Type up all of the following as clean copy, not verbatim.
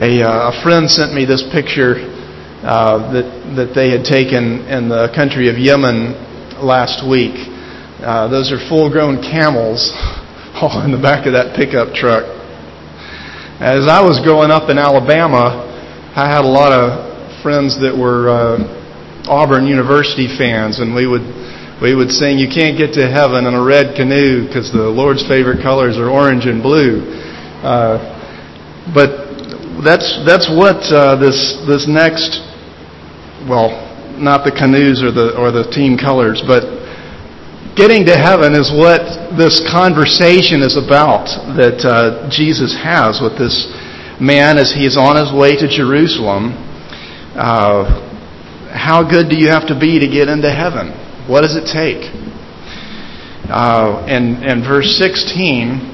A friend sent me this picture that they had taken in the country of Yemen last week. Those are full-grown camels all in the back of that pickup truck. As I was growing up in Alabama, I had a lot of friends that were Auburn University fans, and we would sing, "You can't get to heaven in a red canoe," because the Lord's favorite colors are orange and blue. But that's what this next, well, not the canoes or the team colors, but getting to heaven is what this conversation is about that Jesus has with this man as he is on his way to Jerusalem. How good do you have to be to get into heaven? What does it take? In verse 16,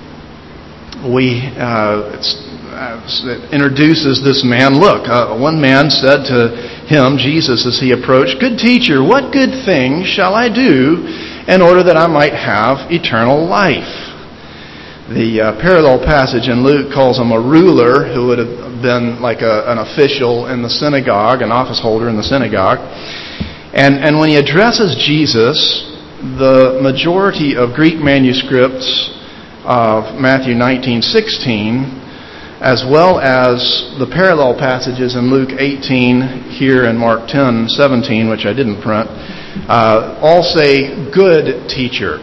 it introduces this man. Look, one man said to him, Jesus, as he approached, "Good teacher, what good thing shall I do in order that I might have eternal life?" The parallel passage in Luke calls him a ruler, who would have been like an official in the synagogue, an office holder in the synagogue. And when he addresses Jesus, the majority of Greek manuscripts of Matthew 19:16, as well as the parallel passages in Luke 18 here and Mark 10:17, which I didn't print, all say "good teacher."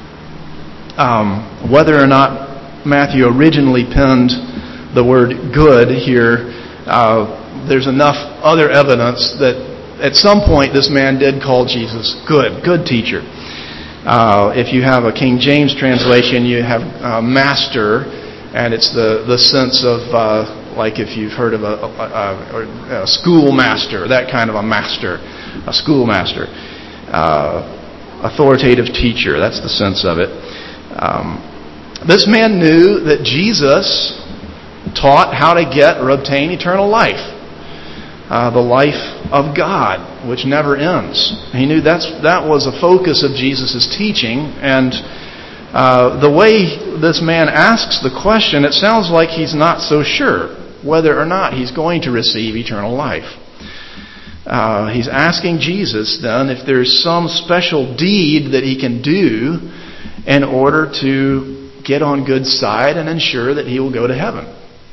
Whether or not Matthew originally penned the word "good" here, there's enough other evidence that at some point this man did call Jesus good teacher. If you have a King James translation, you have master, and it's the sense of like if you've heard of a schoolmaster, that kind of a master, a schoolmaster, authoritative teacher. That's the sense of it. This man knew that Jesus taught how to get or obtain eternal life, the life of God, which never ends. He knew that was a focus of Jesus' teaching, and the way this man asks the question, it sounds like he's not so sure whether or not he's going to receive eternal life. He's asking Jesus then if there's some special deed that he can do in order to get on good side and ensure that he will go to heaven.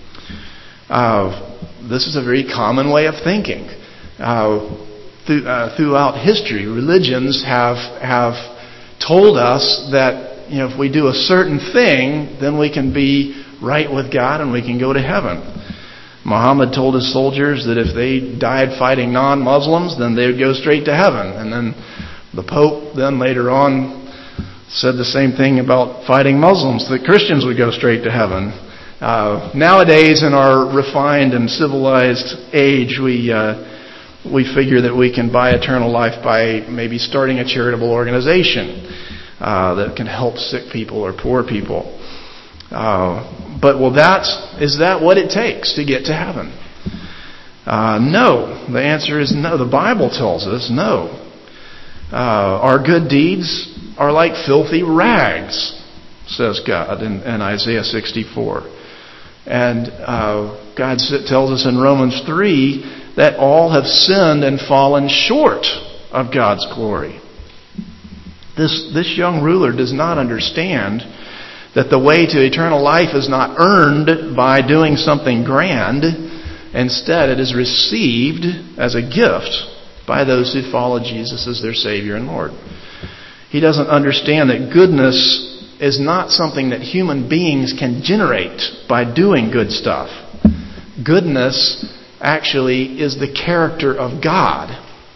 This is a very common way of thinking. Throughout history, religions have told us that if we do a certain thing, then we can be right with God and we can go to heaven. Muhammad told his soldiers that if they died fighting non-Muslims, then they would go straight to heaven. And then the Pope then later on said the same thing about fighting Muslims, that Christians would go straight to heaven. Nowadays, in our refined and civilized age, we figure that we can buy eternal life by maybe starting a charitable organization that can help sick people or poor people. But is that what it takes to get to heaven? No. The answer is no. The Bible tells us no. Our good deeds are like filthy rags, says God in Isaiah 64. And God tells us in Romans 3 that all have sinned and fallen short of God's glory. This young ruler does not understand that the way to eternal life is not earned by doing something grand. Instead, it is received as a gift by those who follow Jesus as their Savior and Lord. He doesn't understand that goodness is not something that human beings can generate by doing good stuff. Goodness actually is the character of God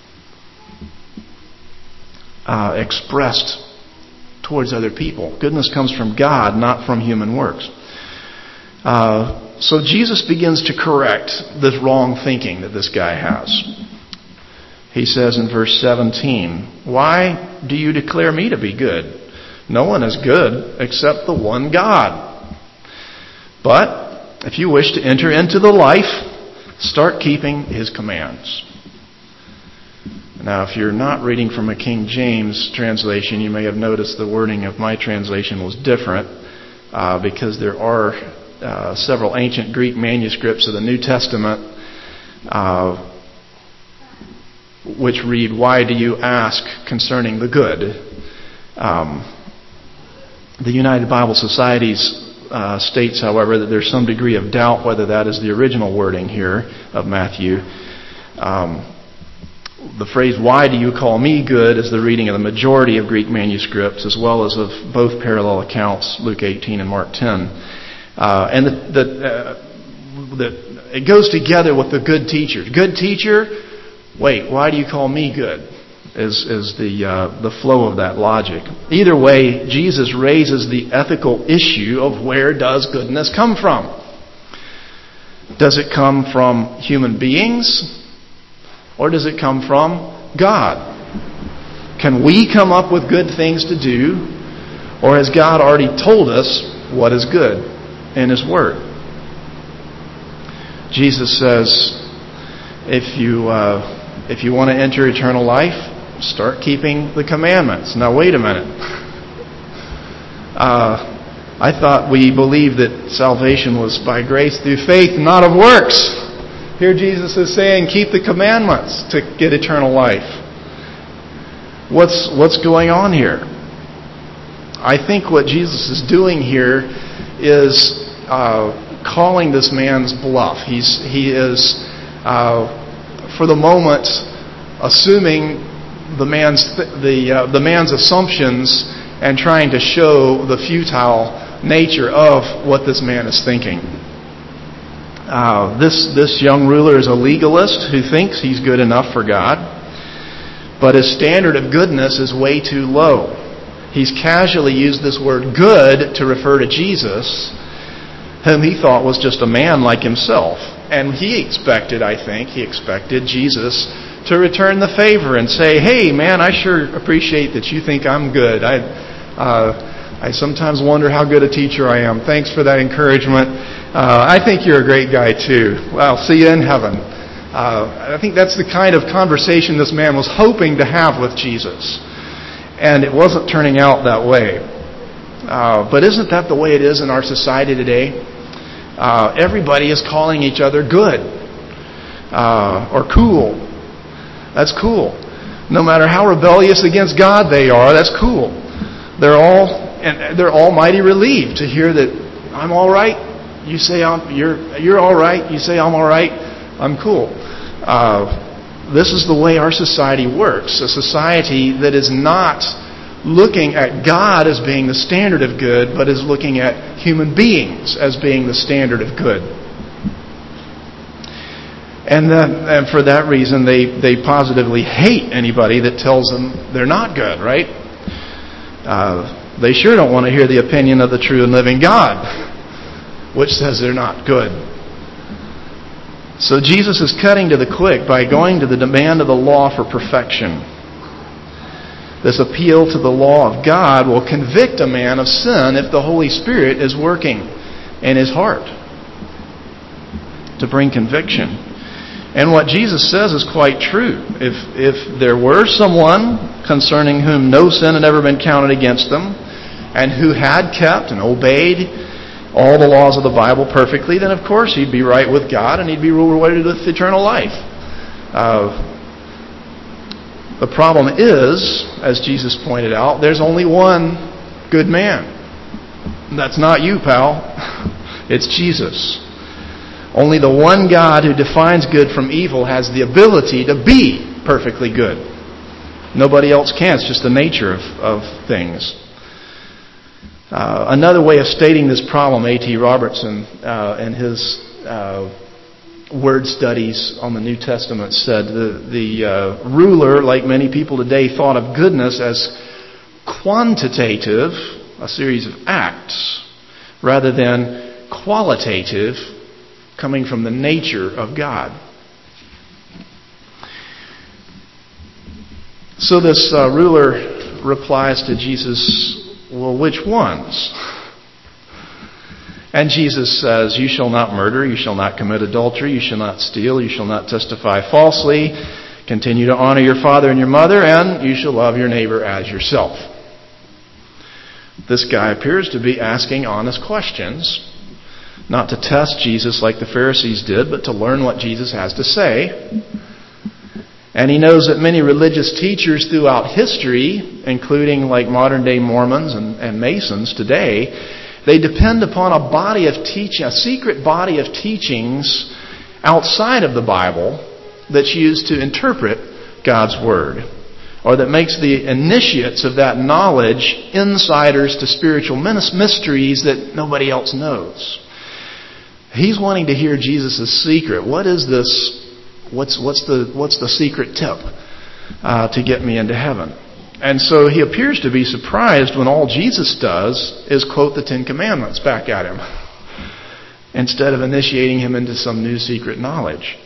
expressed towards other people. Goodness comes from God, not from human works. So Jesus begins to correct this wrong thinking that this guy has. He says in verse 17, "Why do you declare me to be good? No one is good except the one God. But if you wish to enter into the life, start keeping His commands." Now, if you're not reading from a King James translation, you may have noticed the wording of my translation was different because there are several ancient Greek manuscripts of the New Testament, which read, "Why do you ask concerning the good?" The United Bible Society states, however, that there's some degree of doubt whether that is the original wording here of Matthew. The phrase, "Why do you call me good?" is the reading of the majority of Greek manuscripts, as well as of both parallel accounts, Luke 18 and Mark 10. And it goes together with the good teacher. Good teacher, wait, why do you call me good? Is the flow of that logic. Either way, Jesus raises the ethical issue of where does goodness come from? Does it come from human beings? Or does it come from God? Can we come up with good things to do? Or has God already told us what is good in His Word? Jesus says, if you want to enter eternal life, start keeping the commandments. Now wait a minute. I thought we believed that salvation was by grace through faith, not of works. Here Jesus is saying, keep the commandments to get eternal life. What's going on here? I think what Jesus is doing here is calling this man's bluff. He is, for the moment, assuming the man's assumptions and trying to show the futile nature of what this man is thinking. This young ruler is a legalist who thinks he's good enough for God, but his standard of goodness is way too low. He's casually used this word good to refer to Jesus, whom he thought was just a man like himself. And he expected Jesus to return the favor and say, "Hey man, I sure appreciate that you think I'm good. I sometimes wonder how good a teacher I am. Thanks for that encouragement. I think you're a great guy too. Well, see you in heaven." I think that's the kind of conversation this man was hoping to have with Jesus. And it wasn't turning out that way. But isn't that the way it is in our society today? Everybody is calling each other good or cool. That's cool. No matter how rebellious against God they are, that's cool. They're all mighty relieved to hear that I'm all right. You say you're all right. You say I'm all right. I'm cool. This is the way our society works. A society that is not looking at God as being the standard of good, but is looking at human beings as being the standard of good. And for that reason, they positively hate anybody that tells them they're not good, right? They sure don't want to hear the opinion of the true and living God, which says they're not good. So Jesus is cutting to the quick by going to the demand of the law for perfection. This appeal to the law of God will convict a man of sin if the Holy Spirit is working in his heart to bring conviction. And what Jesus says is quite true. If there were someone concerning whom no sin had ever been counted against them, and who had kept and obeyed all the laws of the Bible perfectly, then of course he'd be right with God and he'd be rewarded with eternal life. The problem is, as Jesus pointed out, there's only one good man. That's not you, pal. It's Jesus. Only the one God who defines good from evil has the ability to be perfectly good. Nobody else can. It's just the nature of things. Another way of stating this problem, A.T. Robertson, in his word studies on the New Testament, said the ruler, like many people today, thought of goodness as quantitative, a series of acts, rather than qualitative, coming from the nature of God. So this ruler replies to Jesus, "Well, which ones?" And Jesus says, "You shall not murder, you shall not commit adultery, you shall not steal, you shall not testify falsely, continue to honor your father and your mother, and you shall love your neighbor as yourself." This guy appears to be asking honest questions not to test Jesus like the Pharisees did, but to learn what Jesus has to say. And he knows that many religious teachers throughout history, including like modern-day Mormons and Masons today, they depend upon a secret body of teachings outside of the Bible that's used to interpret God's Word, or that makes the initiates of that knowledge insiders to spiritual mysteries that nobody else knows. He's wanting to hear Jesus' secret. What is this? What's the secret tip to get me into heaven? And so he appears to be surprised when all Jesus does is quote the Ten Commandments back at him, instead of initiating him into some new secret knowledge.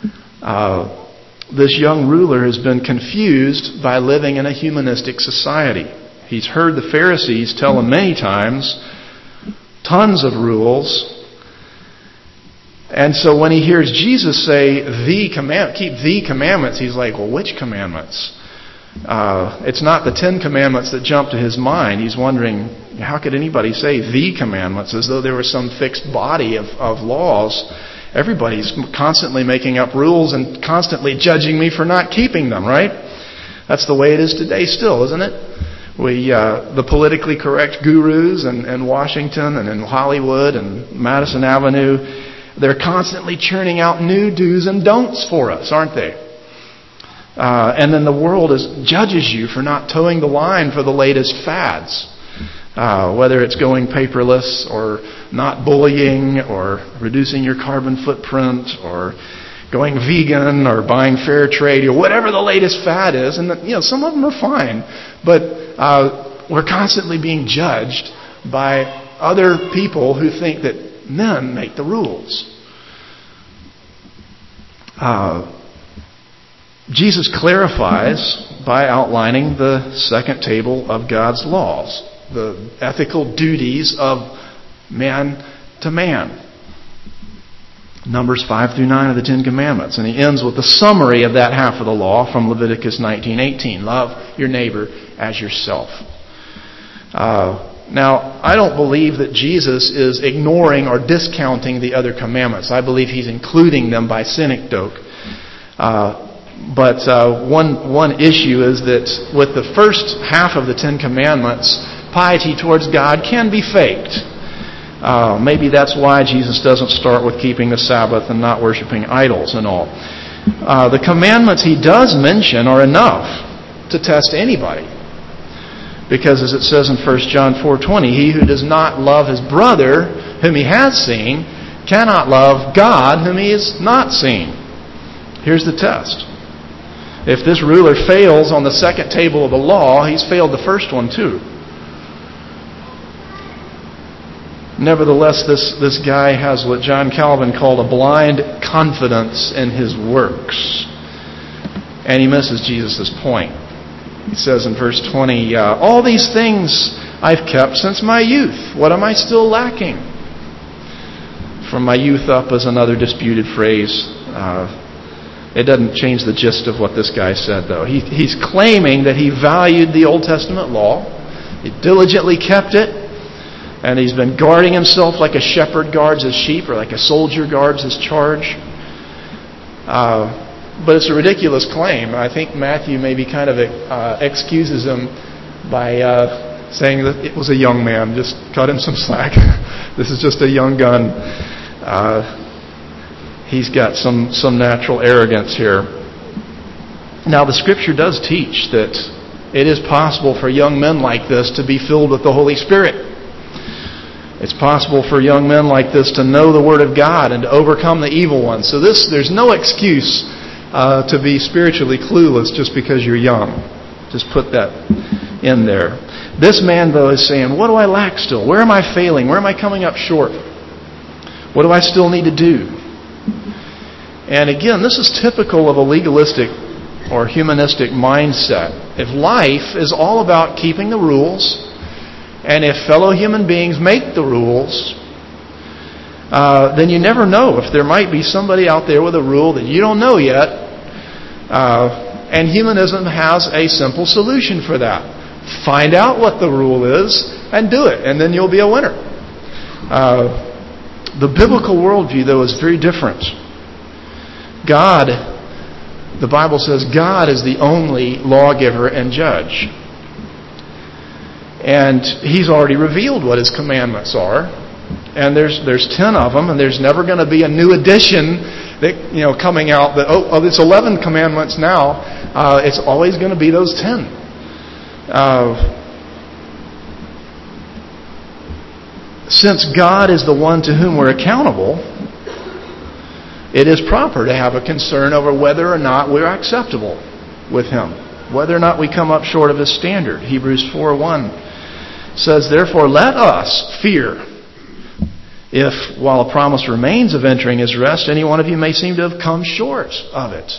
This young ruler has been confused by living in a humanistic society. He's heard the Pharisees tell him many times tons of rules. And so when he hears Jesus say, keep the commandments, he's like, well, which commandments? It's not the 10 commandments that jump to his mind. He's wondering, how could anybody say the commandments as though there was some fixed body of laws? Everybody's constantly making up rules and constantly judging me for not keeping them, right? That's the way it is today still, isn't it? The politically correct gurus in Washington and in Hollywood and Madison Avenue, they're constantly churning out new do's and don'ts for us, aren't they? And then the world judges you for not towing the line for the latest fads. Whether it's going paperless or not bullying or reducing your carbon footprint or going vegan or buying fair trade or whatever the latest fad is. And some of them are fine. But we're constantly being judged by other people who think that men make the rules. Jesus clarifies by outlining the second table of God's laws, the ethical duties of man to man. Numbers 5 through 9 of the Ten Commandments. And he ends with the summary of that half of the law from Leviticus 19:18. Love your neighbor as yourself. Now, I don't believe that Jesus is ignoring or discounting the other commandments. I believe he's including them by synecdoche. But one issue is that with the first half of the Ten Commandments, piety towards God can be faked. Maybe that's why Jesus doesn't start with keeping the Sabbath and not worshiping idols and all. The commandments he does mention are enough to test anybody. Because as it says in 1 John 4:20, he who does not love his brother whom he has seen cannot love God whom he has not seen. Here's the test. If this ruler fails on the second table of the law, he's failed the first one too. Nevertheless, this guy has what John Calvin called a blind confidence in his works. And he misses Jesus' point. He says in verse 20, all these things I've kept since my youth. What am I still lacking? From my youth up is another disputed phrase. It doesn't change the gist of what this guy said, though. He's claiming that he valued the Old Testament law. He diligently kept it. And he's been guarding himself like a shepherd guards his sheep or like a soldier guards his charge. But it's a ridiculous claim. I think Matthew maybe kind of excuses him by saying that it was a young man. Just cut him some slack. This is just a young gun. He's got some natural arrogance here. Now, the Scripture does teach that it is possible for young men like this to be filled with the Holy Spirit. It's possible for young men like this to know the Word of God and to overcome the evil one. So there's no excuse to be spiritually clueless just because you're young. Just put that in there. This man, though, is saying, what do I lack still? Where am I failing? Where am I coming up short? What do I still need to do? And again, this is typical of a legalistic or humanistic mindset. If life is all about keeping the rules, and if fellow human beings make the rules, then you never know if there might be somebody out there with a rule that you don't know yet. And humanism has a simple solution for that. Find out what the rule is and do it, and then you'll be a winner. The biblical worldview, though, is very different. God, the Bible says, God is the only lawgiver and judge. And He's already revealed what His commandments are. And there's 10 of them, and there's never going to be a new edition that coming out that it's 11 commandments now. It's always going to be those 10. Since God is the one to whom we're accountable, it is proper to have a concern over whether or not we're acceptable with Him, whether or not we come up short of His standard. Hebrews 4:1 says, "Therefore let us fear, if, while a promise remains of entering His rest, any one of you may seem to have come short of it."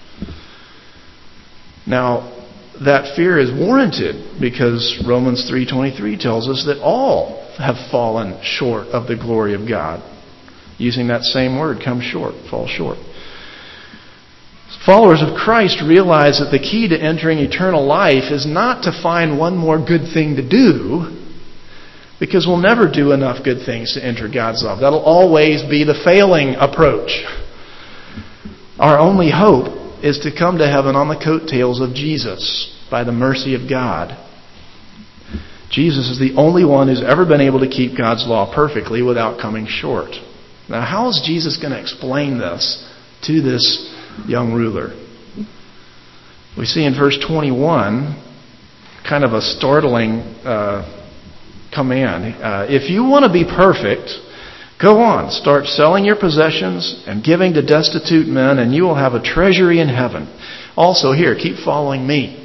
Now, that fear is warranted because Romans 3:23 tells us that all have fallen short of the glory of God. Using that same word, come short, fall short. Followers of Christ realize that the key to entering eternal life is not to find one more good thing to do, because we'll never do enough good things to enter God's love. That'll always be the failing approach. Our only hope is to come to heaven on the coattails of Jesus by the mercy of God. Jesus is the only one who's ever been able to keep God's law perfectly without coming short. Now, how is Jesus going to explain this to this young ruler? We see in verse 21 kind of a startling command. If you want to be perfect, go on, start selling your possessions and giving to destitute men, and you will have a treasury in heaven. Also here, keep following me.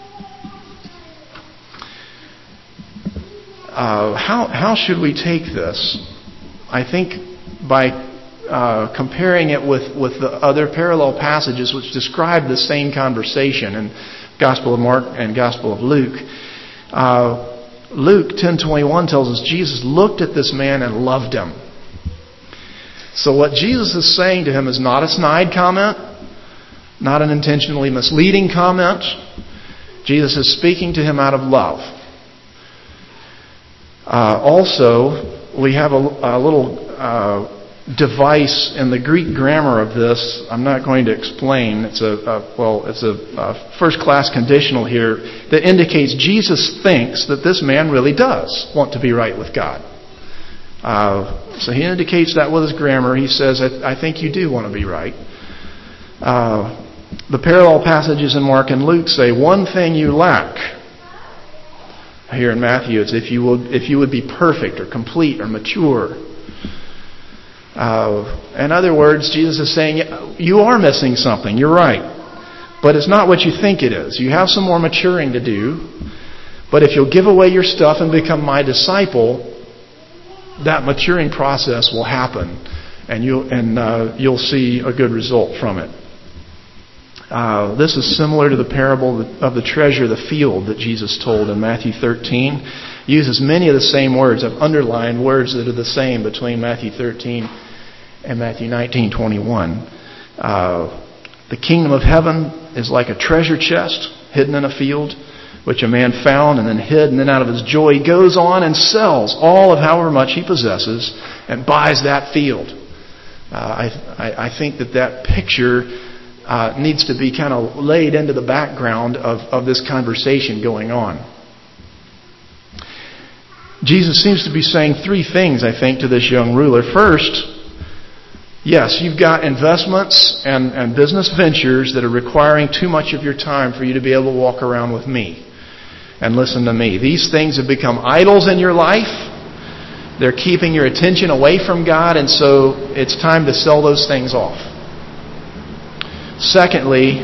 How should we take this? I think by comparing it with the other parallel passages which describe the same conversation in Gospel of Mark and Gospel of Luke. Luke 10:21 tells us Jesus looked at this man and loved him. So what Jesus is saying to him is not a snide comment, not an intentionally misleading comment. Jesus is speaking to him out of love. Also, we have a little device in the Greek grammar of this. I'm not going to explain. It's a first-class conditional here that indicates Jesus thinks that this man really does want to be right with God. So he indicates that with his grammar. He says, I think you do want to be right. The parallel passages in Mark and Luke say, one thing you lack. Here in Matthew, it's if you would be perfect or complete or mature. In other words, Jesus is saying, you are missing something. You're right. But it's not what you think it is. You have some more maturing to do. But if you'll give away your stuff and become my disciple, that maturing process will happen. And you'll see a good result from it. This is similar to the parable of the treasure, the field that Jesus told in Matthew 13. Uses many of the same words. I've underlined words that are the same between Matthew 13 and Matthew 19:21. The kingdom of heaven is like a treasure chest hidden in a field, which a man found and then hid, and then out of his joy he goes on and sells all of however much he possesses and buys that field. I think that picture needs to be kind of laid into the background of this conversation going on. Jesus seems to be saying three things, I think, to this young ruler. First, yes, you've got investments and business ventures that are requiring too much of your time for you to be able to walk around with me and listen to me. These things have become idols in your life. They're keeping your attention away from God, and so it's time to sell those things off. Secondly,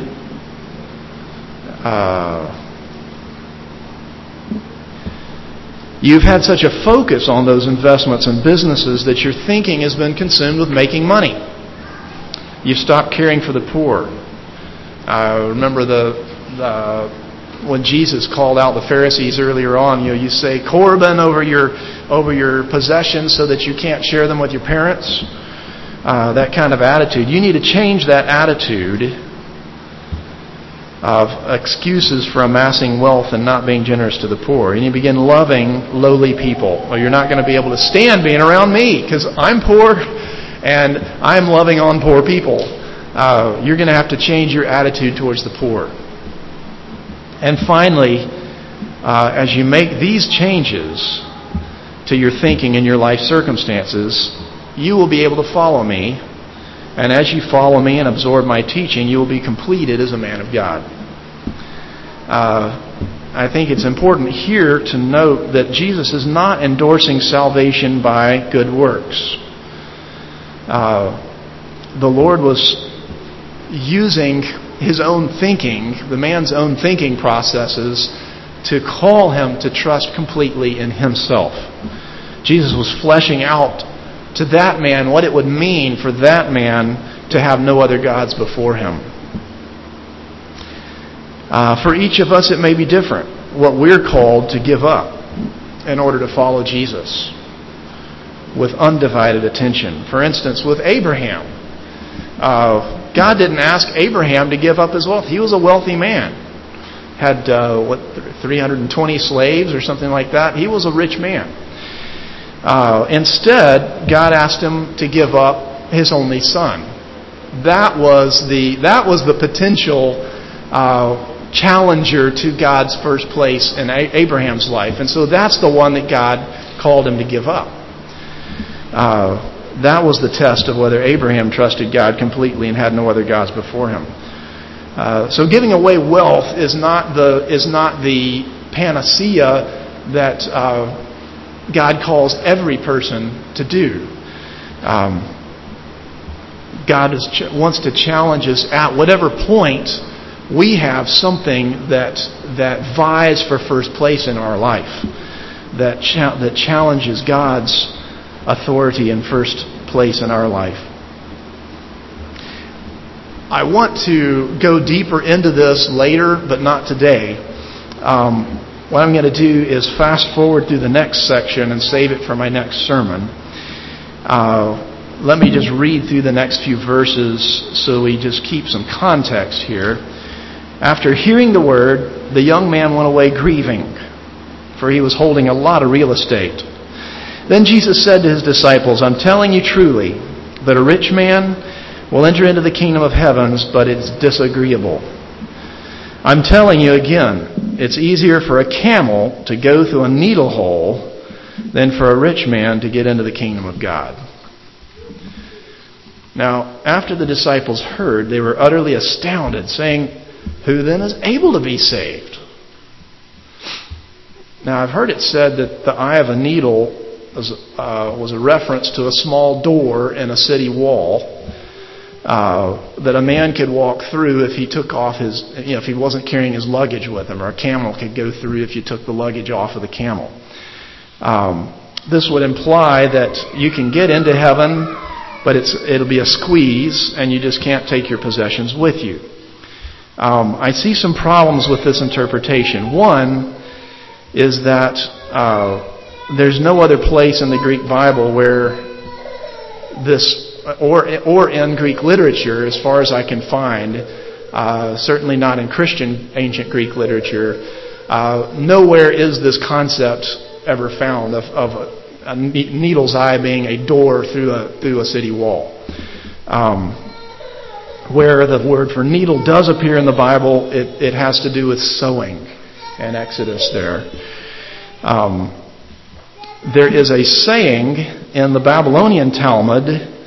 you've had such a focus on those investments and businesses that your thinking has been consumed with making money. You've stopped caring for the poor. Remember when Jesus called out the Pharisees earlier on, you say Corban over your possessions so that you can't share them with your parents. That kind of attitude. You need to change that attitude of excuses for amassing wealth and not being generous to the poor. And you begin loving lowly people. Well, you're not going to be able to stand being around me because I'm poor and I'm loving on poor people. You're going to have to change your attitude towards the poor. And finally, as you make these changes to your thinking and your life circumstances, you will be able to follow me. And as you follow me and absorb my teaching, you will be completed as a man of God. I think it's important here to note that Jesus is not endorsing salvation by good works. The Lord was using his own thinking, the man's own thinking processes, to call him to trust completely in himself. Jesus was fleshing out to that man what it would mean for that man to have no other gods before him. For each of us it may be different what we're called to give up in order to follow Jesus with undivided attention. For instance, with Abraham, God didn't ask Abraham to give up his wealth. He was a wealthy man. Had 320 slaves or something like that. He was a rich man. Instead, God asked him to give up his only son. That was the potential challenger to God's first place in Abraham's life. And so that's the one that God called him to give up. That was the test of whether Abraham trusted God completely and had no other gods before him. So giving away wealth is not the panacea that God calls every person to do. God wants to challenge us at whatever point we have something that vies for first place in our life, that challenges God's authority in first place in our life. I want to go deeper into this later, but not today. What I'm going to do is fast forward through the next section and save it for my next sermon. Let me just read through the next few verses so we just keep some context here. After hearing the word, the young man went away grieving, for he was holding a lot of real estate. Then Jesus said to his disciples, I'm telling you truly that a rich man will enter into the kingdom of heavens, but it's disagreeable. I'm telling you again, it's easier for a camel to go through a needle hole than for a rich man to get into the kingdom of God. Now, after the disciples heard, they were utterly astounded, saying, who then is able to be saved? Now, I've heard it said that the eye of a needle was a reference to a small door in a city wall that a man could walk through if he took off if he wasn't carrying his luggage with him, or a camel could go through if you took the luggage off of the camel. This would imply that you can get into heaven, but it'll be a squeeze, and you just can't take your possessions with you. I see some problems with this interpretation. One is that there's no other place in the Greek Bible where this, or in Greek literature, as far as I can find, certainly not in Christian ancient Greek literature, nowhere is this concept ever found of a needle's eye being a door through a city wall. Where the word for needle does appear in the Bible, it has to do with sowing in Exodus there. There is a saying in the Babylonian Talmud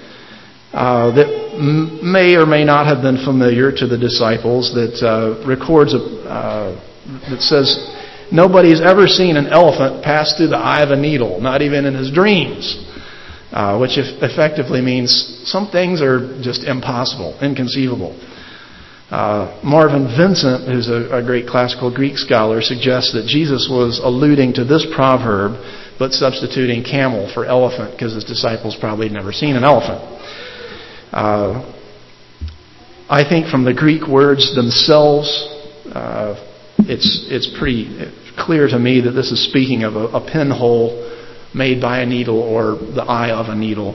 that may or may not have been familiar to the disciples that records that says nobody's ever seen an elephant pass through the eye of a needle, not even in his dreams, which effectively means some things are just impossible, inconceivable. Marvin Vincent, who's a great classical Greek scholar, suggests that Jesus was alluding to this proverb but substituting camel for elephant because his disciples probably had never seen an elephant. I think from the Greek words themselves, it's pretty clear to me that this is speaking of a pinhole made by a needle or the eye of a needle.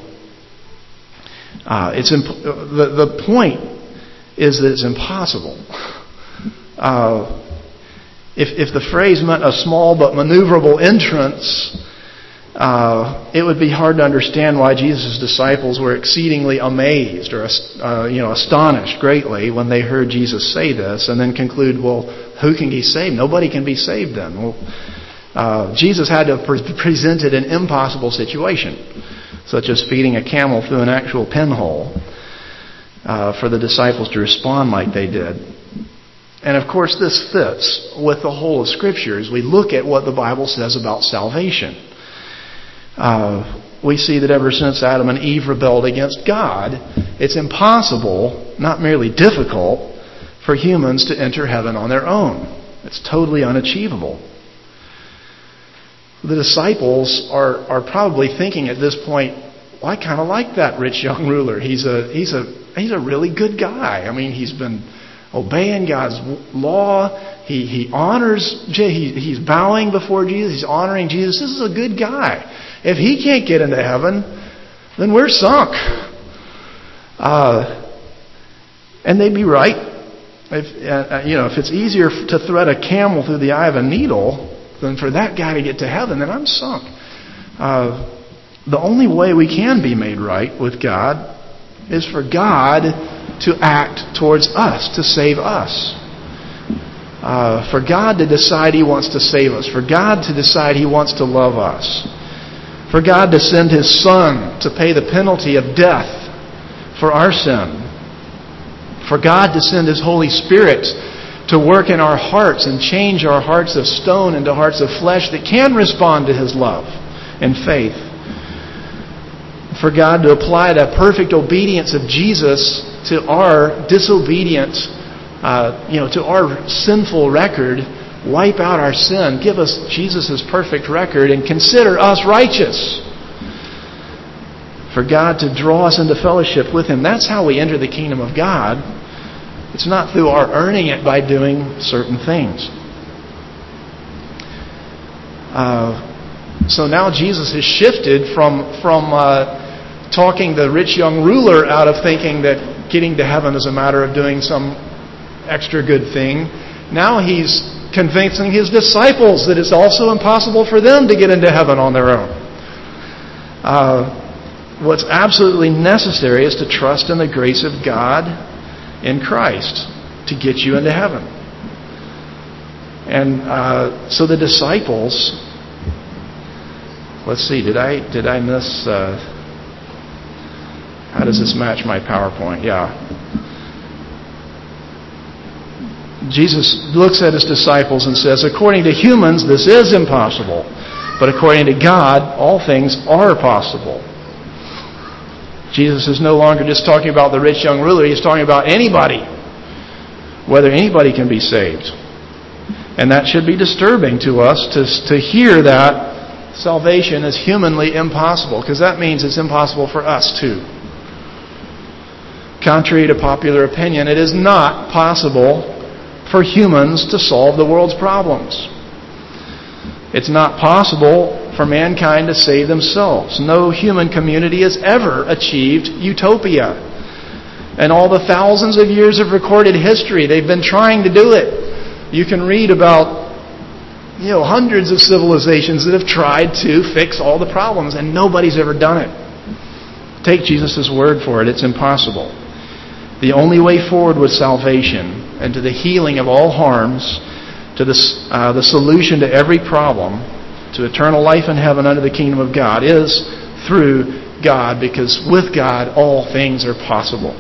The point is that it's impossible If the phrase meant a small but maneuverable entrance, it would be hard to understand why Jesus' disciples were exceedingly amazed or astonished greatly when they heard Jesus say this, and then conclude, well, who can be saved? Nobody can be saved then. Well, Jesus had to have presented an impossible situation, such as feeding a camel through an actual pinhole, for the disciples to respond like they did. And of course this fits with the whole of Scripture as we look at what the Bible says about salvation. We see that ever since Adam and Eve rebelled against God, it's impossible, not merely difficult, for humans to enter heaven on their own. It's totally unachievable. The disciples are probably thinking at this point, well, I kind of like that rich young ruler. He's a really good guy. I mean, he's been obeying God's law. He honors, he's bowing before Jesus. He's honoring Jesus. This is a good guy. If he can't get into heaven, then we're sunk. And they'd be right. If it's easier to thread a camel through the eye of a needle than for that guy to get to heaven, then I'm sunk. The only way we can be made right with God is for God to act towards us, to save us. For God to decide He wants to save us. For God to decide He wants to love us. For God to send His Son to pay the penalty of death for our sin. For God to send His Holy Spirit to work in our hearts and change our hearts of stone into hearts of flesh that can respond to His love and faith. For God to apply the perfect obedience of Jesus to our disobedient, to our sinful record, wipe out our sin, give us Jesus' perfect record, and consider us righteous. For God to draw us into fellowship with Him. That's how we enter the kingdom of God. It's not through our earning it by doing certain things. So now Jesus has shifted from talking the rich young ruler out of thinking that getting to heaven is a matter of doing some extra good thing. Now He's convincing His disciples that it's also impossible for them to get into heaven on their own. What's absolutely necessary is to trust in the grace of God in Christ to get you into heaven. And so the disciples, let's see, did I miss, how does this match my PowerPoint? Yeah. Jesus looks at His disciples and says, according to humans, this is impossible. But according to God, all things are possible. Jesus is no longer just talking about the rich young ruler. He's talking about anybody. Whether anybody can be saved. And that should be disturbing to us to hear that salvation is humanly impossible. Because that means it's impossible for us too. Contrary to popular opinion, it is not possible for humans to solve the world's problems. It's not possible for mankind to save themselves. No human community has ever achieved utopia. And all the thousands of years of recorded history, they've been trying to do it. You can read about hundreds of civilizations that have tried to fix all the problems, and nobody's ever done it. Take Jesus' word for it. It's impossible. The only way forward with salvation and to the healing of all harms, to the solution to every problem, to eternal life in heaven under the kingdom of God, is through God, because with God all things are possible.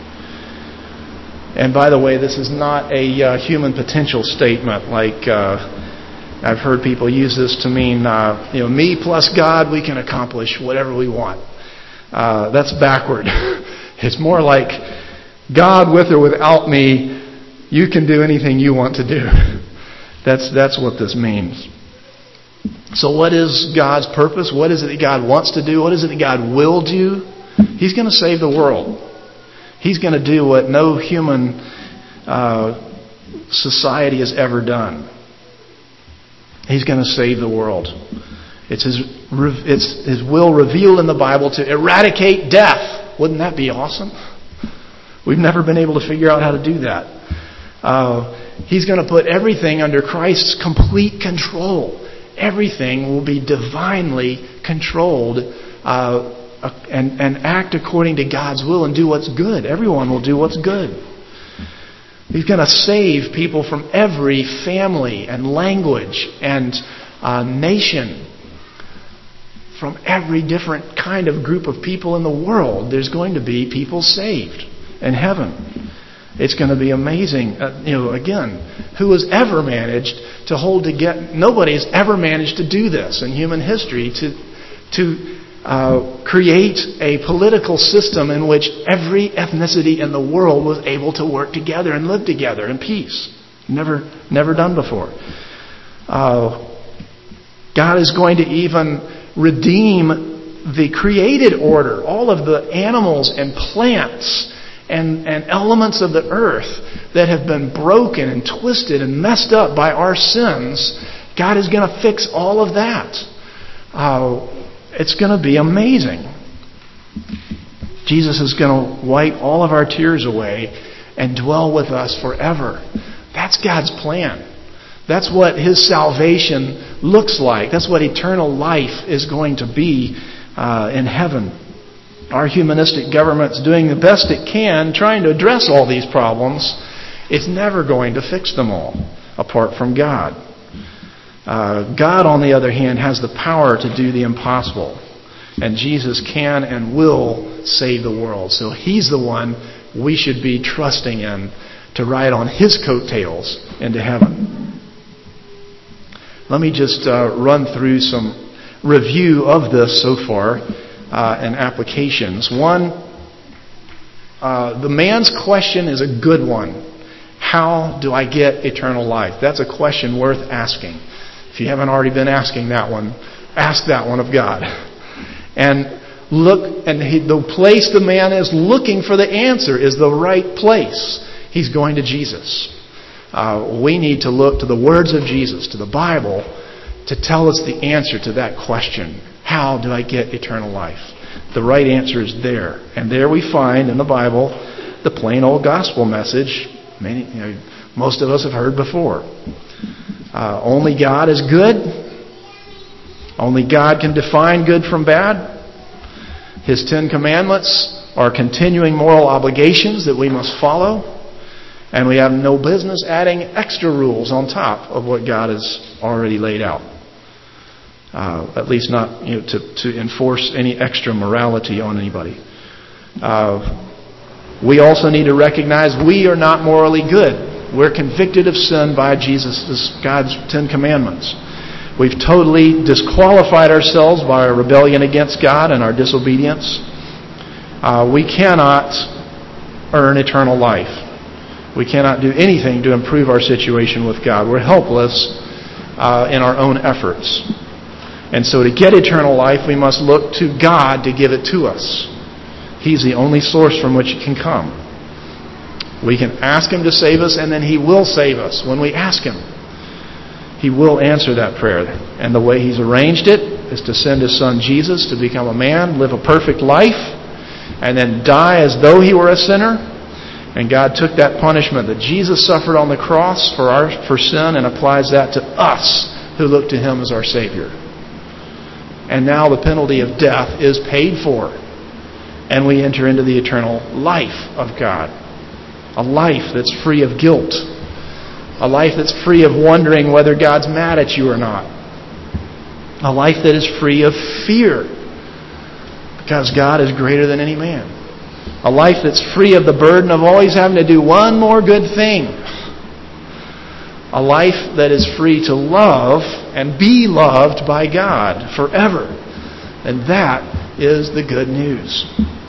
And by the way, this is not a human potential statement like I've heard people use this to mean, me plus God, we can accomplish whatever we want. That's backward. It's more like, God with or without me, you can do anything you want to do. That's what this means. So what is God's purpose? What is it that God wants to do? What is it that God will do? He's going to save the world. He's going to do what no human society has ever done. He's going to save the world. It's His will revealed in the Bible to eradicate death. Wouldn't that be awesome? We've never been able to figure out how to do that. He's going to put everything under Christ's complete control. Everything will be divinely controlled and act according to God's will and do what's good. Everyone will do what's good. He's going to save people from every family and language and nation, from every different kind of group of people in the world. There's going to be people saved in heaven. It's going to be amazing. Again, who has ever managed to hold together? Nobody's ever managed to do this in human history, to create a political system in which every ethnicity in the world was able to work together and live together in peace. Never done before. God is going to even redeem the created order, all of the animals and plants and elements of the earth that have been broken and twisted and messed up by our sins. God is going to fix all of that. It's going to be amazing. Jesus is going to wipe all of our tears away and dwell with us forever. That's God's plan. That's what His salvation looks like. That's what eternal life is going to be in heaven. Our humanistic government's doing the best it can trying to address all these problems. It's never going to fix them all apart from God. God, on the other hand, has the power to do the impossible. And Jesus can and will save the world. So He's the one we should be trusting in to ride on His coattails into heaven. Let me just run through some review of this so far and applications. One, the man's question is a good one. How do I get eternal life? That's a question worth asking. If you haven't already been asking that one, ask that one of God. And look, and the place the man is looking for the answer is the right place. He's going to Jesus. We need to look to the words of Jesus, to the Bible, to tell us the answer to that question. How do I get eternal life? The right answer is there. And there we find in the Bible the plain old gospel message most of us have heard before. Only God is good. Only God can define good from bad. His 10 Commandments are continuing moral obligations that we must follow. And we have no business adding extra rules on top of what God has already laid out. At least not to enforce any extra morality on anybody. We also need to recognize we are not morally good. We're convicted of sin by God's 10 Commandments. We've totally disqualified ourselves by our rebellion against God and our disobedience. We cannot earn eternal life. We cannot do anything to improve our situation with God. We're helpless in our own efforts. And so to get eternal life, we must look to God to give it to us. He's the only source from which it can come. We can ask Him to save us, and then He will save us when we ask Him. He will answer that prayer. And the way He's arranged it is to send His Son Jesus to become a man, live a perfect life, and then die as though He were a sinner. And God took that punishment that Jesus suffered on the cross for sin and applies that to us who look to Him as our Savior. And now the penalty of death is paid for. And we enter into the eternal life of God. A life that's free of guilt. A life that's free of wondering whether God's mad at you or not. A life that is free of fear. Because God is greater than any man. A life that's free of the burden of always having to do one more good thing. A life that is free to love and be loved by God forever. And that is the good news.